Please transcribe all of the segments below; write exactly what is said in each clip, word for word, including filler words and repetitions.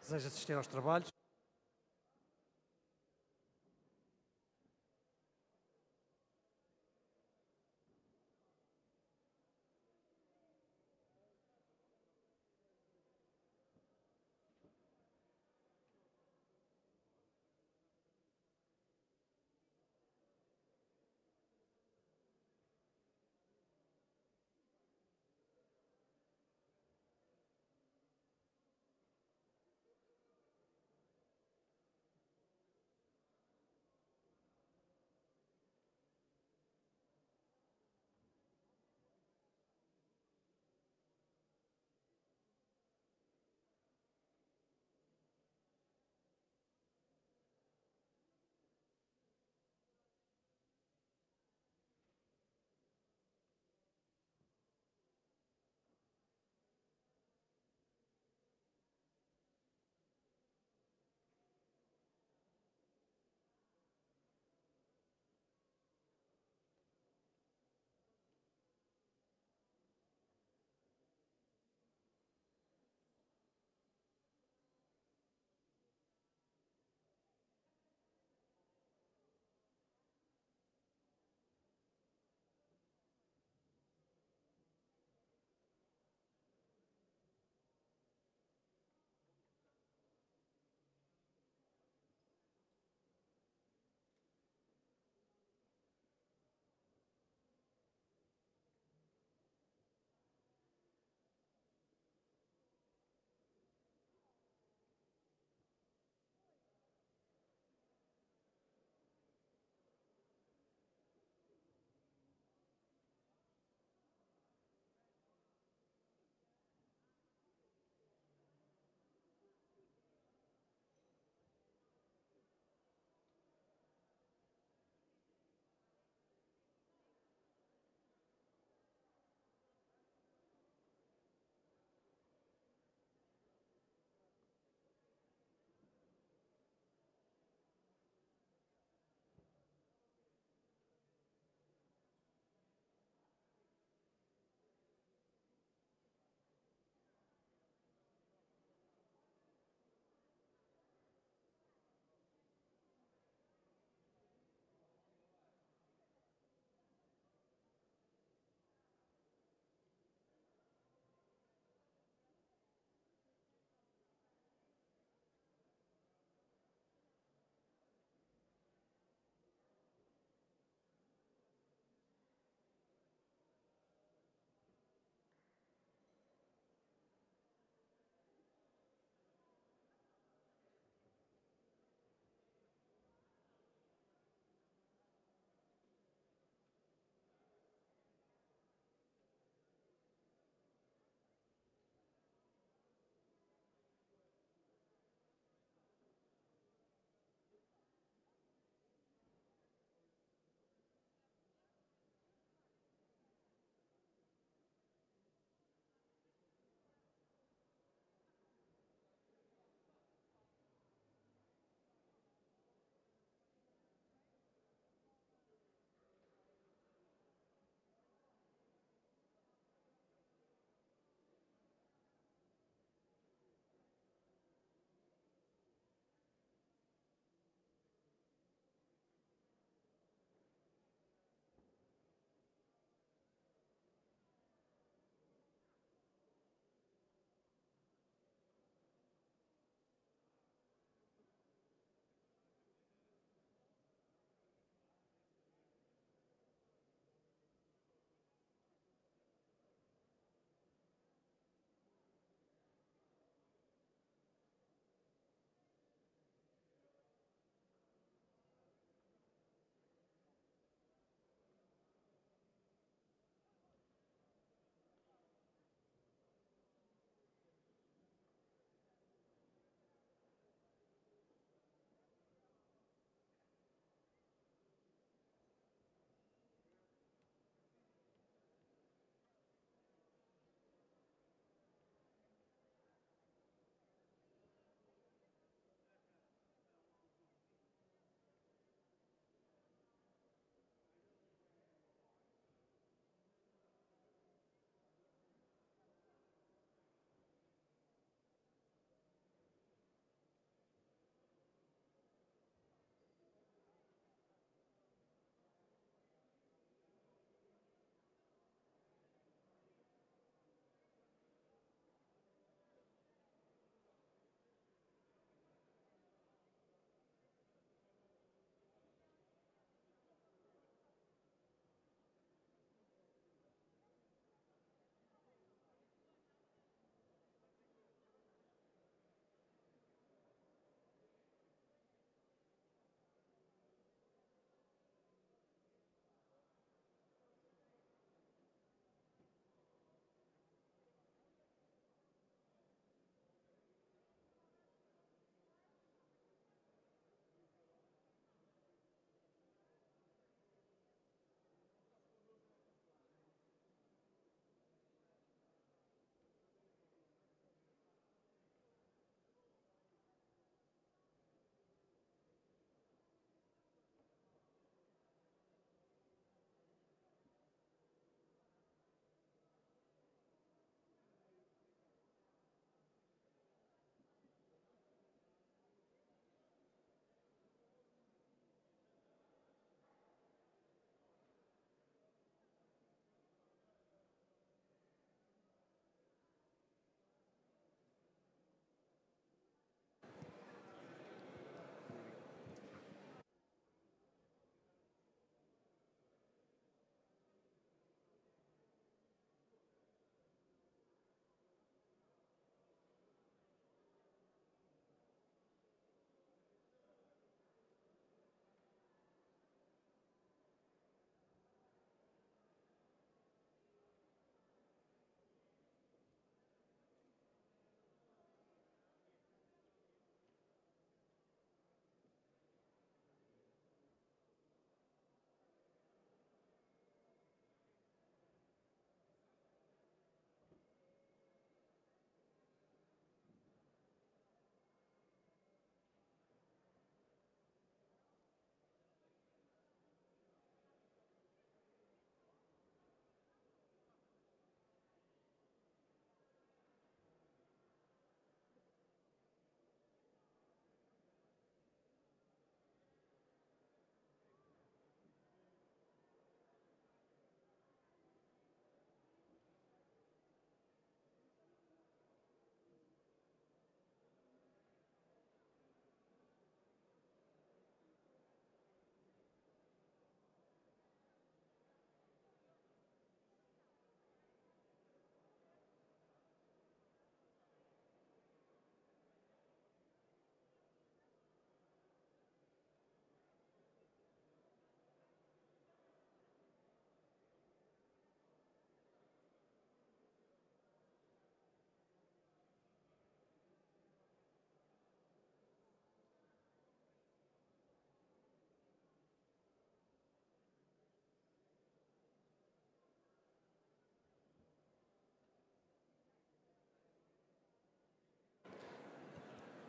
Deseja assistir aos trabalhos?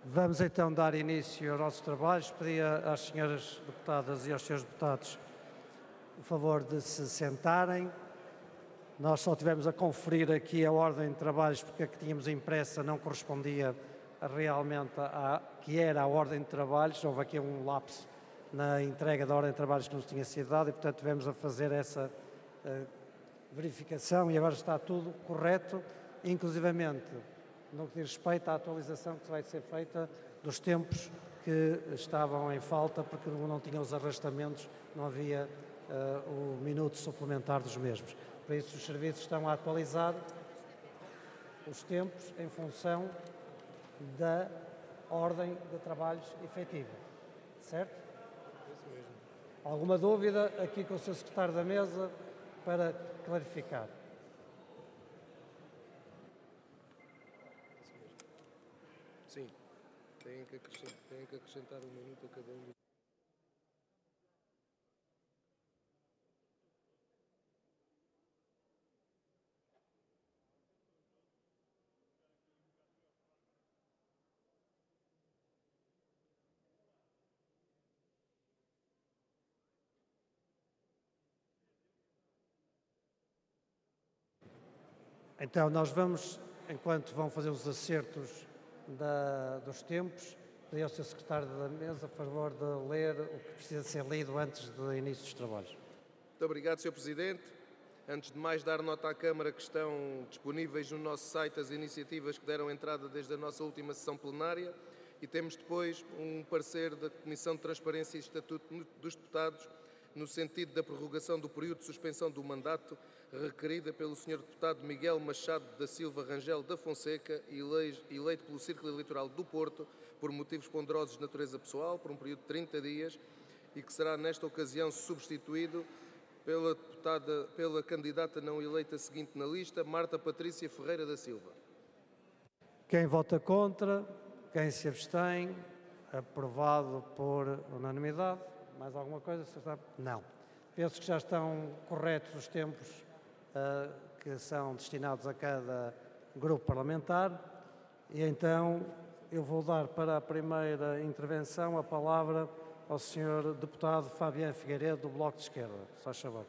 Vamos então dar início aos nossos trabalhos. Pedi às senhoras deputadas e aos senhores deputados o favor de se sentarem. Nós só tivemos a conferir aqui a ordem de trabalhos porque a que tínhamos impressa não correspondia realmente à que era a ordem de trabalhos. Houve aqui um lapso na entrega da ordem de trabalhos que nos tinha sido dada e, portanto, tivemos a fazer essa uh, verificação e agora está tudo correto, inclusivamente no que diz respeito à atualização que vai ser feita dos tempos que estavam em falta, porque não tinham os arrastamentos, não havia uh, o minuto suplementar dos mesmos. Por isso, os serviços estão a atualizar os tempos em função da ordem de trabalhos efetiva. Certo? Isso mesmo. Alguma dúvida aqui com o seu secretário da mesa para clarificar? Sim, têm que acrescentar, têm que acrescentar um minuto a cada um. Então, nós vamos, enquanto vão fazer os acertos da, dos tempos, pedir ao seu secretário da mesa, a favor de ler o que precisa ser lido antes do início dos trabalhos. Muito obrigado, senhor Presidente. Antes de mais, dar nota à Câmara que estão disponíveis no nosso site as iniciativas que deram entrada desde a nossa última sessão plenária e temos depois um parecer da Comissão de Transparência e Estatuto dos Deputados no sentido da prorrogação do período de suspensão do mandato requerida pelo senhor Deputado Miguel Machado da Silva Rangel da Fonseca, eleito pelo Círculo Eleitoral do Porto por motivos ponderosos de natureza pessoal, por um período de trinta dias, e que será nesta ocasião substituído pela, deputada, pela candidata não eleita seguinte na lista, Marta Patrícia Ferreira da Silva. Quem vota contra? Quem se abstém? Aprovado por unanimidade. Mais alguma coisa? Não. Penso que já estão corretos os tempos uh, que são destinados a cada grupo parlamentar e então eu vou dar para a primeira intervenção a palavra ao senhor deputado Fabiano Figueiredo, do Bloco de Esquerda. Se faz favor.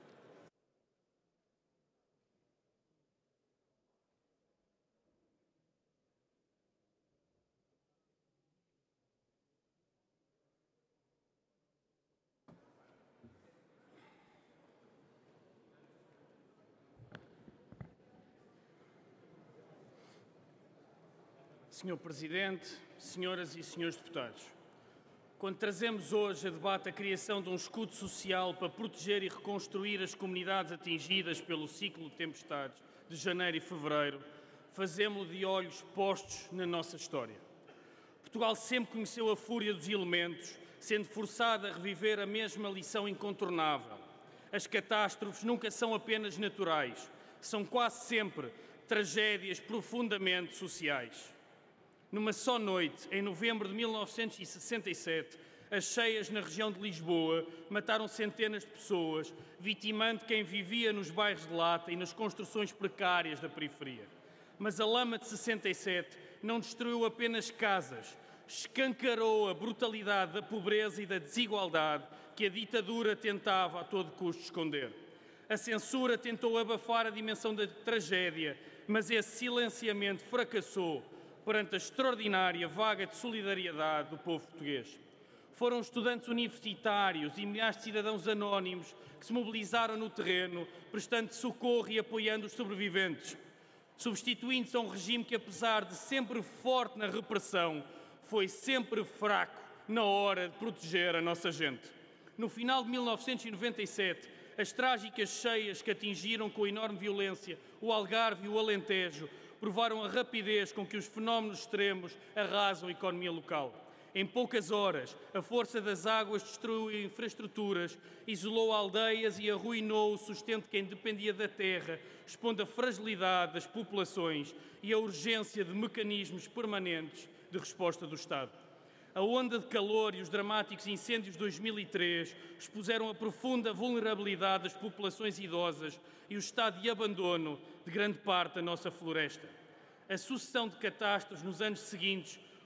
senhor Presidente, senhoras e senhores deputados, quando trazemos hoje a debate a criação de um escudo social para proteger e reconstruir as comunidades atingidas pelo ciclo de tempestades de janeiro e fevereiro, fazemos-lo de olhos postos na nossa história. Portugal sempre conheceu a fúria dos elementos, sendo forçado a reviver a mesma lição incontornável. As catástrofes nunca são apenas naturais, são quase sempre tragédias profundamente sociais. Numa só noite, em novembro de mil novecentos e sessenta e sete, as cheias na região de Lisboa mataram centenas de pessoas, vitimando quem vivia nos bairros de lata e nas construções precárias da periferia. Mas a lama de sessenta e sete não destruiu apenas casas, escancarou a brutalidade da pobreza e da desigualdade que a ditadura tentava a todo custo esconder. A censura tentou abafar a dimensão da tragédia, mas esse silenciamento fracassou perante a extraordinária vaga de solidariedade do povo português. Foram estudantes universitários e milhares de cidadãos anónimos que se mobilizaram no terreno, prestando socorro e apoiando os sobreviventes, substituindo-se a um regime que, apesar de sempre forte na repressão, foi sempre fraco na hora de proteger a nossa gente. No final de mil novecentos e noventa e sete, as trágicas cheias que atingiram com enorme violência o Algarve e o Alentejo provaram a rapidez com que os fenómenos extremos arrasam a economia local. Em poucas horas, a força das águas destruiu infraestruturas, isolou aldeias e arruinou o sustento de quem dependia da terra, expondo a fragilidade das populações e a urgência de mecanismos permanentes de resposta do Estado. A onda de calor e os dramáticos incêndios de dois mil e três expuseram a profunda vulnerabilidade das populações idosas e o estado de abandono de grande parte da nossa floresta. A sucessão de catástrofes nos anos seguintes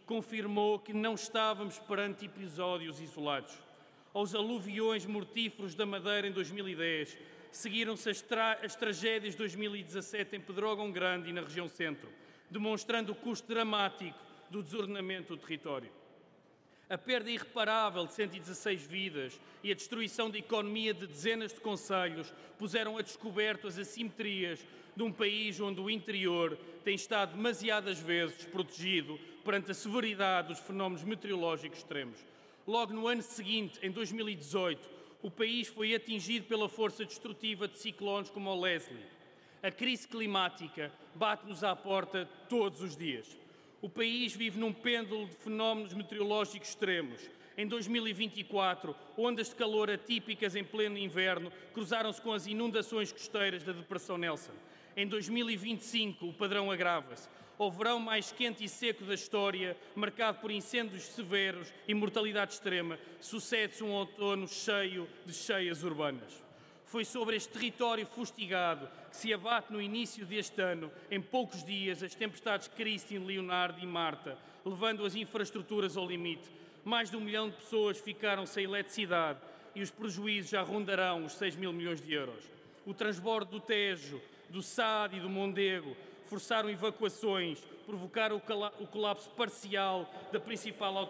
confirmou que não estávamos perante episódios isolados. Aos aluviões mortíferos da Madeira em dois mil e dez, seguiram-se as, tra as tragédias de dois mil e dezassete em Pedrógão Grande e na região centro, demonstrando o custo dramático do desordenamento do território. A perda irreparável de cento e dezasseis vidas e a destruição da economia de dezenas de concelhos puseram a descoberto as assimetrias de um país onde o interior tem estado demasiadas vezes desprotegido perante a severidade dos fenómenos meteorológicos extremos. Logo no ano seguinte, em dois mil e dezoito, o país foi atingido pela força destrutiva de ciclones como o Leslie. A crise climática bate-nos à porta todos os dias. O país vive num pêndulo de fenómenos meteorológicos extremos. Em dois mil e vinte e quatro, ondas de calor atípicas em pleno inverno cruzaram-se com as inundações costeiras da Depressão Nelson. Em dois mil e vinte e cinco, o padrão agrava-se. O verão mais quente e seco da história, marcado por incêndios severos e mortalidade extrema, sucede-se um outono cheio de cheias urbanas. Foi sobre este território fustigado que se abate no início deste ano, em poucos dias, as tempestades Christine, Leonardo e Marta, levando as infraestruturas ao limite. Mais de um milhão de pessoas ficaram sem eletricidade e os prejuízos já rondarão os seis mil milhões de euros. O transbordo do Tejo, do Sado e do Mondego forçaram evacuações, provocaram o colapso parcial da principal